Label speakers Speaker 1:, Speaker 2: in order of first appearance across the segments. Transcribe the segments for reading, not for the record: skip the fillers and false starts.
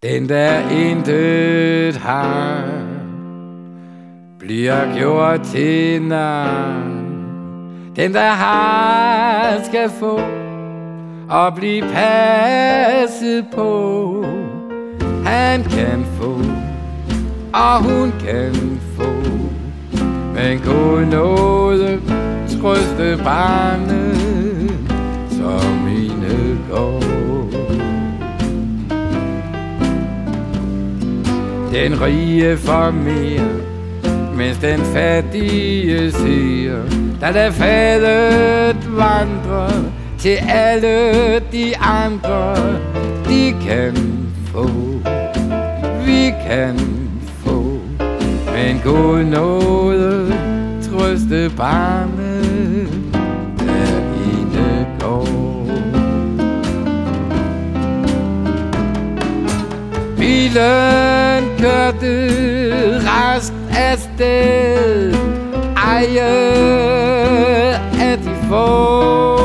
Speaker 1: Den der intet har, bliver gjort til nar. Den der har, skal få og blive passet på. Han kan få, og hun kan få, men kun noget trøste barnet, som mine går. Den rige får mere, mens den fattige siger, da der fadet vandrer til alle de andre. De kan få, vi kan få, men Gud noget trøste barnet, der inde går. Bilen kørte rask afsted, ejet af de få.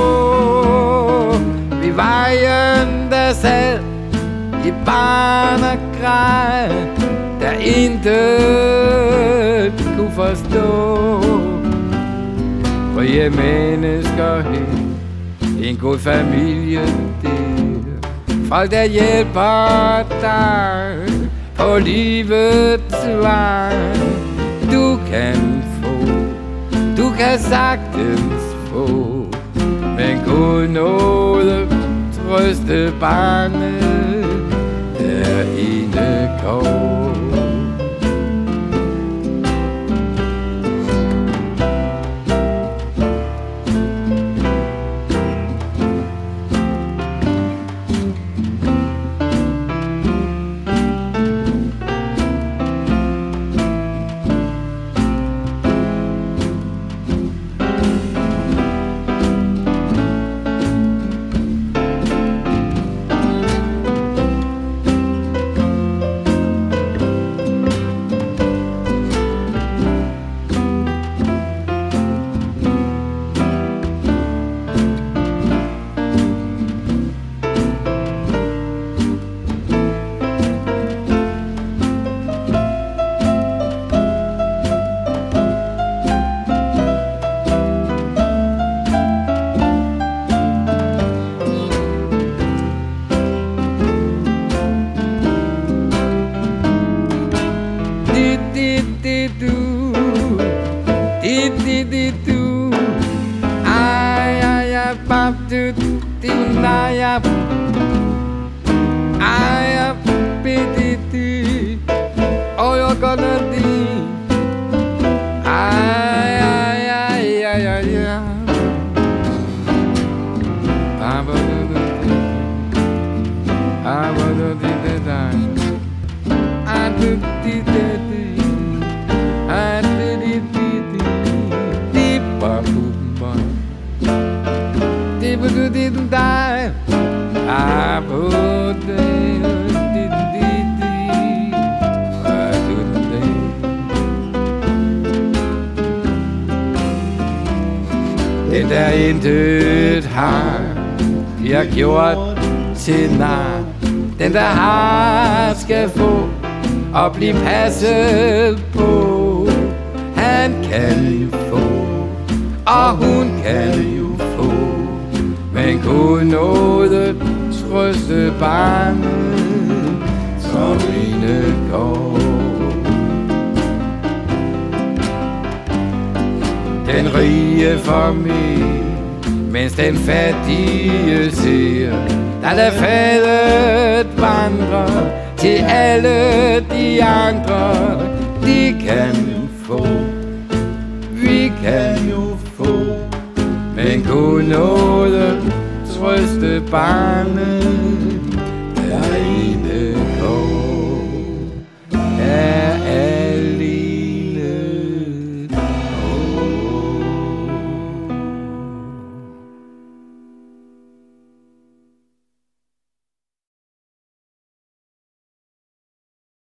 Speaker 1: Ved vejen der sad et barn og græd, der intet kunne forstå. Frie mennesker hen, en god familie der, folk der hjælper dig på livets vej. Du kan få, du kan sagtens få, men Gud nåde trøste barnet, der inde går. Oh, you're gonna be. Den der intet har, bliver gjort til nar. Den der har, skal få og blive passet på. Han kan få, og hun kan jo få, men Gud nåde trøste barnet, som inde går. Den rige får mere, mens den fattige siger, der lader fadet vandre til alle de andre. De kan få, vi kan jo få, men Gud nåde trøste barnet.